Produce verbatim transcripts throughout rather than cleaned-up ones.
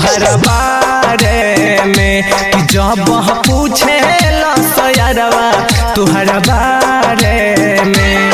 तुहर बारे में कि जब पूछे ला सयरवा तुहर बारे में।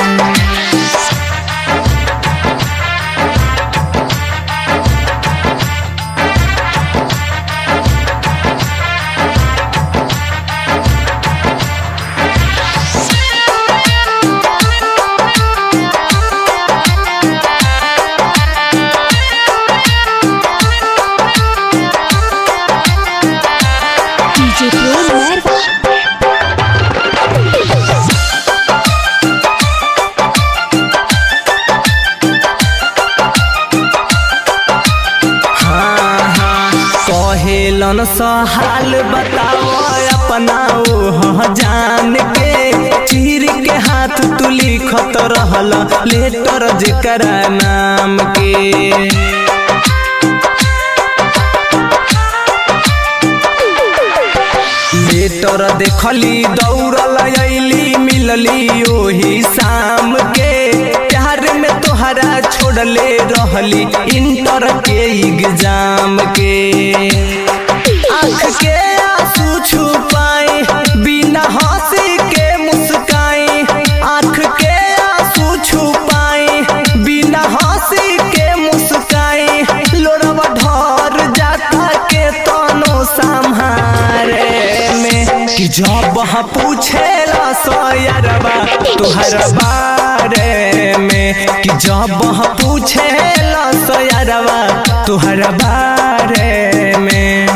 कहेलन सहाल बताओ अपना ओह जान के चीर के हाथ तू लिखत रहल लेटर जेकरा नाम के। लेटर देखली दौड़ल अइली मिलली ओही शाम के प्यार में तोहरा छोड़ले रहली इंटर के एग्जाम के। आँख के आंसू छुपाई बिना हंसी के मुस्काई, आँख के आंसू छुपाई बिना हंसी के मुस्काई, लोरवा ढर जाता के तनो संहारे में कि जब पूछेला सयरवा तुहर बारे में कि जब पूछेला सयरवा तुहर बारे में।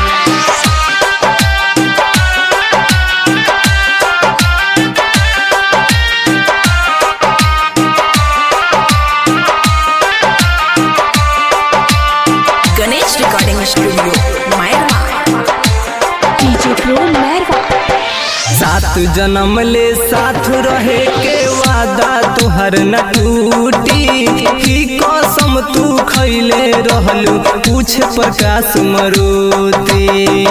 Ganesh recording studio Mairwa. DJ pro Mairwa. सात जन्म ले साथ रहे के वादा तुहर न टूटी, की कसम तू खैले रहलू पूछ प्रकाश मरुती।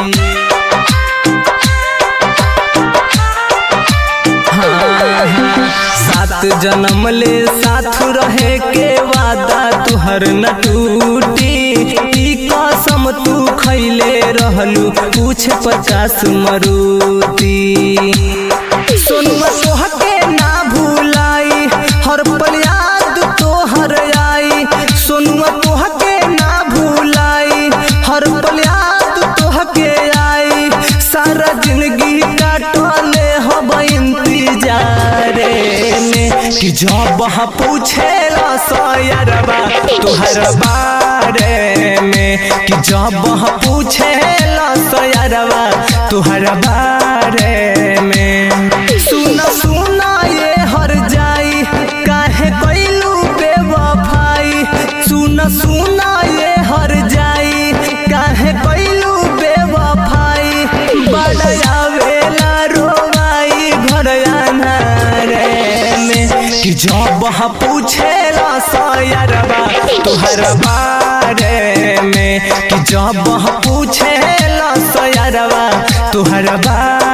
हाँ हाँ सात जन्म ले साथ रहे के वादा तुहर न टूटी, कसम तू खैले रहलू पूछ प्रकाश मरुती। सोनुआ तोहके ना भूलाई हर पल याद तोहर आई, सोनुआ तोहके ना भूलाई हर पल याद तोहके आई, सारा जिंदगी काटले हब इंतजारे में कि जब पूछेला सयरवा तुहर बारे में कि जब पूछेला सयरवा तुहर बारे में। सुना सुना ये हर जाई काहे कैलू बेवफाई, सुना सुना ये हर जाई काहे कैलू बेवफाई, बड़ा आवेला रोवाई घर अन्हारे में कि जब पूछेला सयरवा तुहर बारे में कि जब पूछेला सयरवा तुहर बारे